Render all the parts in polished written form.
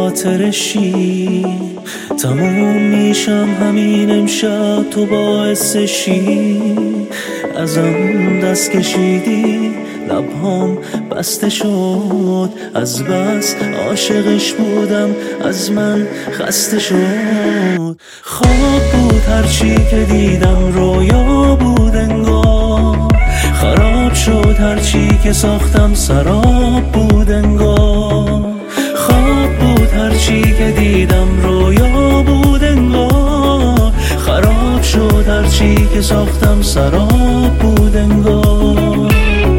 خاطرشی. تموم میشم همین امشب تو باعثشی. ازم دست کشیدی لبهام بسته شد، از بس عاشقش بودم از من خسته شد. خواب بود هرچی که دیدم رویا بود انگار، خراب شد هرچی که ساختم سراب بود انگار. خواب بود هرچی که دیدم رویا بود انگار، خراب شد هرچی که ساختم سراب بود انگار.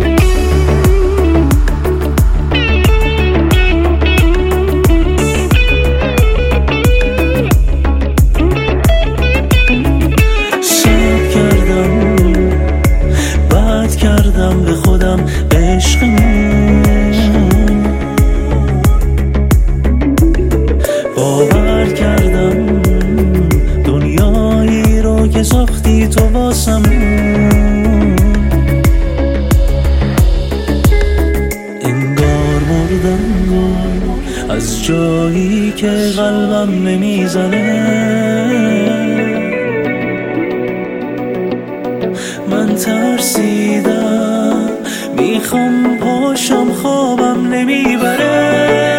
به خودم به عشقمون باور کردم، دنیایی رو که ساختی تو واسم. انگار مردم از جایی که قلبم نمیزنه. من ترسیدم میخوام پاشم خوابم نمیبره.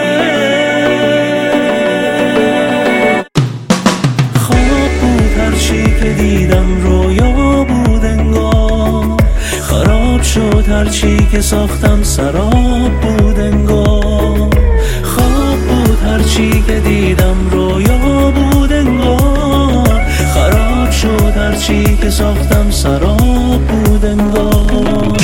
خواب بود هرچی که دیدم رویا بود انگار، خراب شد هرچی که ساختم سراب بود انگار. خواب بود هرچی که دیدم رویا بود انگار، خراب شد هرچی که ساختم سراب بود انگار.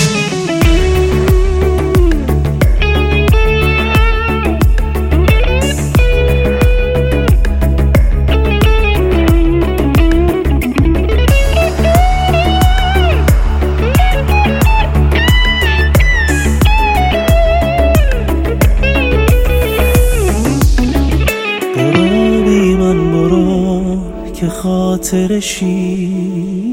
برو بی من برو که خاطرشی.